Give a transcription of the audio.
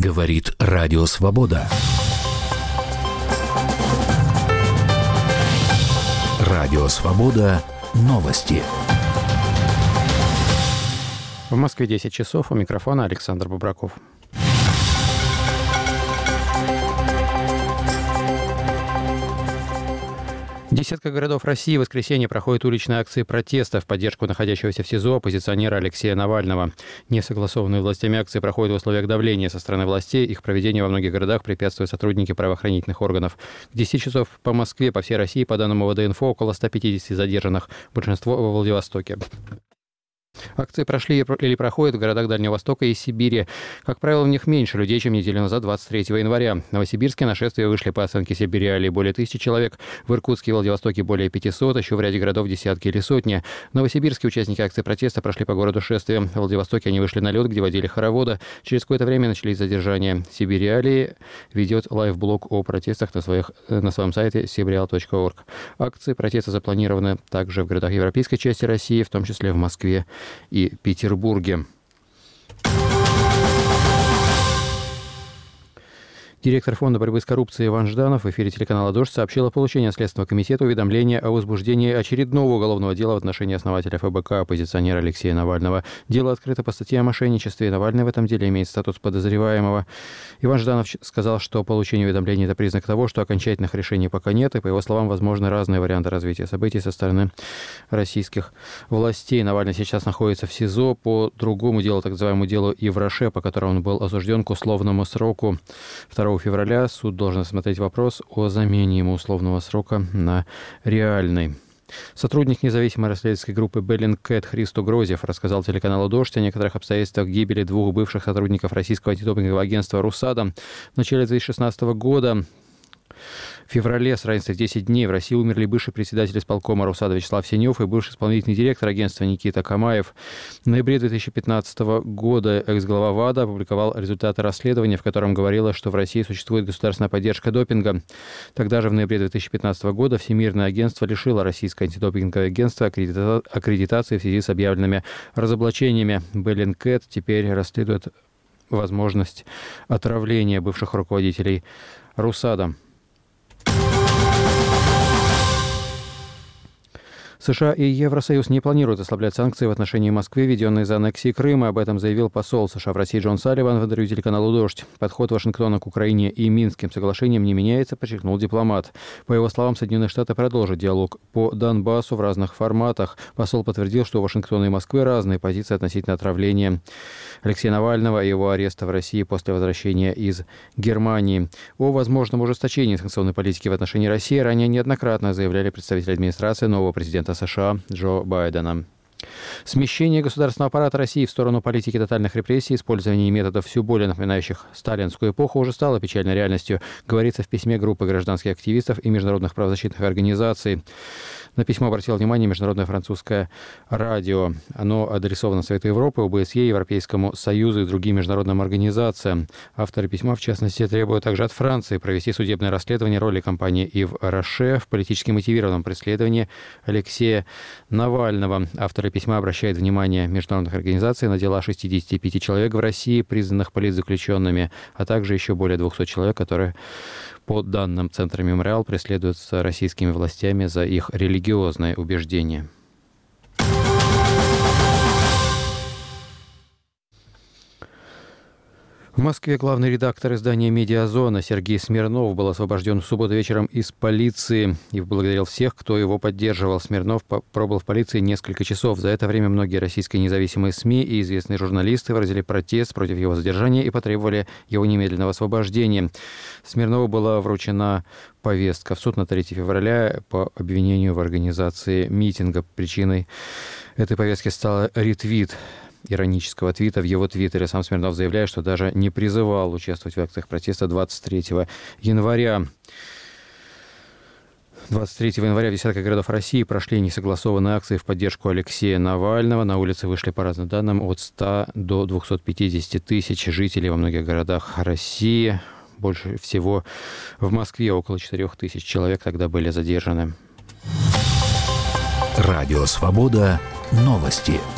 Говорит Радио Свобода. Радио Свобода. Новости. В Москве 10 часов. У микрофона Александр Бобраков. Десятка городов России в воскресенье проходят уличные акции протеста в поддержку находящегося в СИЗО оппозиционера Алексея Навального. Несогласованные властями акции проходят в условиях давления со стороны властей. Их проведению во многих городах препятствуют сотрудники правоохранительных органов. К 10 часов по Москве, по всей России, по данным ОВД-Инфо, около 150 задержанных. Большинство во Владивостоке. Акции прошли или проходят в городах Дальнего Востока и Сибири. Как правило, в них меньше людей, чем неделю назад, 23 января. В Новосибирске на шествие вышли по оценке Сибириалии более 1000 человек. В Иркутске и Владивостоке более 500, еще в ряде городов десятки или сотни. В Новосибирске участники акции протеста прошли по городу шествием. В Владивостоке они вышли на лед, где водили хороводы. Через какое-то время начались задержания. Сибириалии ведет лайв-блог о протестах на своем сайте sibirial.org. Акции протеста запланированы также в городах европейской части России, в том числе в Москве и Петербурге. Директор Фонда борьбы с коррупцией Иван Жданов в эфире телеканала «Дождь» сообщил о получении от Следственного комитета уведомления о возбуждении очередного уголовного дела в отношении основателя ФБК, оппозиционера Алексея Навального. Дело открыто по статье о мошенничестве, и Навальный в этом деле имеет статус подозреваемого. Иван Жданов сказал, что получение уведомления – это признак того, что окончательных решений пока нет, и, по его словам, возможны разные варианты развития событий со стороны российских властей. Навальный сейчас находится в СИЗО по другому делу, так называемому делу Ивраше, по которому он был осужден к условному сроку. 2 февраля суд должен рассмотреть вопрос о замене ему условного срока на реальный. Сотрудник независимой расследовательской группы Bellingcat Христо Грозев рассказал телеканалу «Дождь» о некоторых обстоятельствах гибели 2 бывших сотрудников российского антидопингового агентства «Русада». В начале 2016 года в феврале с разницей в 10 дней в России умерли бывший председатель исполкома Русада Вячеслав Синев и бывший исполнительный директор агентства Никита Камаев. В ноябре 2015 года экс-глава ВАДА опубликовал результаты расследования, в котором говорилось, что в России существует государственная поддержка допинга. Тогда же в ноябре 2015 года Всемирное агентство лишило российское антидопинговое агентство аккредитации в связи с объявленными разоблачениями. Bellingcat теперь расследует возможность отравления бывших руководителей Русада. США и Евросоюз не планируют ослаблять санкции в отношении Москвы, введенные из-за аннексии Крыма. Об этом заявил посол США в России Джон Салливан в интервью телеканалу «Дождь». Подход Вашингтона к Украине и Минским соглашениям не меняется, подчеркнул дипломат. По его словам, Соединенные Штаты продолжат диалог по Донбассу в разных форматах. Посол подтвердил, что у Вашингтона и Москвы разные позиции относительно отравления Алексея Навального и его ареста в России после возвращения из Германии. О возможном ужесточении санкционной политики в отношении России ранее неоднократно заявляли представители администрации нового президента США Джо Байдена. Смещение государственного аппарата России в сторону политики тотальных репрессий, использование методов все более напоминающих сталинскую эпоху уже стало печальной реальностью, говорится в письме группы гражданских активистов и международных правозащитных организаций. На письмо обратило внимание Международное французское радио. Оно адресовано Совету Европы, ОБСЕ, Европейскому Союзу и другим международным организациям. Авторы письма, в частности, требуют также от Франции провести судебное расследование роли компании Ивраше в политически мотивированном преследовании Алексея Навального. Авторы письма обращают внимание международных организаций на дела 65 человек в России, признанных политзаключенными, а также еще более 200 человек, которые, по данным Центра «Мемориал», преследуются российскими властями за их религиозные убеждения. В Москве главный редактор издания «Медиазона» Сергей Смирнов был освобожден в субботу вечером из полиции и поблагодарил всех, кто его поддерживал. Смирнов пробыл в полиции несколько часов. За это время многие российские независимые СМИ и известные журналисты выразили протест против его задержания и потребовали его немедленного освобождения. Смирнову была вручена повестка в суд на 3 февраля по обвинению в организации митинга. Причиной этой повестки стал ретвит иронического твита в его твиттере. Сам Смирнов заявляет, что даже не призывал участвовать в акциях протеста 23 января. 23 января в десятках городов России прошли несогласованные акции в поддержку Алексея Навального. На улицы вышли, по разным данным, от 100 до 250 тысяч жителей во многих городах России. Больше всего в Москве около 4 тысяч человек тогда были задержаны. Радио «Свобода». Новости.